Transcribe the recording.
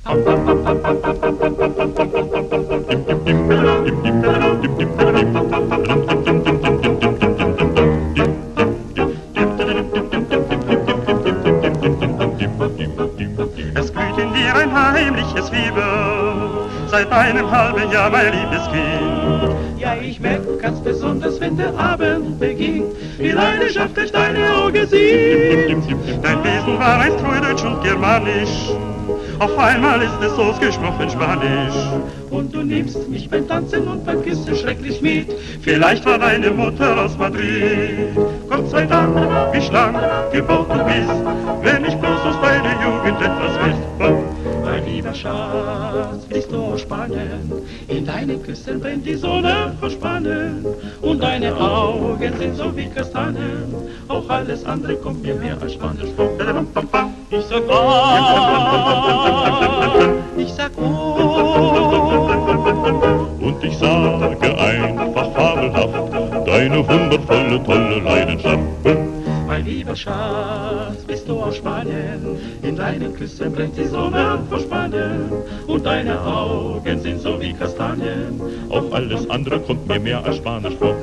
Es glüht in dir ein heimliches Fieber, seit einem halben Jahr, mein liebes Kind. Ja, ich merke ganz besonders, wenn der Abend beginnt, wie Leidenschaft durch deine Augen sieht. Dein Wesen war einst frühdeutsch und germanisch, auf einmal ist es ausgesprochen Spanisch. Und du nimmst mich beim Tanzen und beim Küssen schrecklich mit. Vielleicht war deine Mutter aus Madrid. Gott sei Dank, wie schlank gebaut du bist, wenn ich bloß aus deiner Jugend etwas weiß. Mein lieber Schatz, bist du aus Spanien? In deinen Küssen brennt die Sonne vor Spanien. Und deine Augen sind so wie Kastanien. Auch alles andere kommt mir mehr als Spanisch vor. Ich sag ich sag Und ich sage einfach fabelhaft, deine wundervolle, tolle Leidenschaft. Mein lieber Schatz, bist du aus Spanien? In deinen Küssen brennt die Sonne vor Spanien. Und deine Augen sind so wie Kastanien. Auch alles andere kommt mir mehr als Spanisch vor.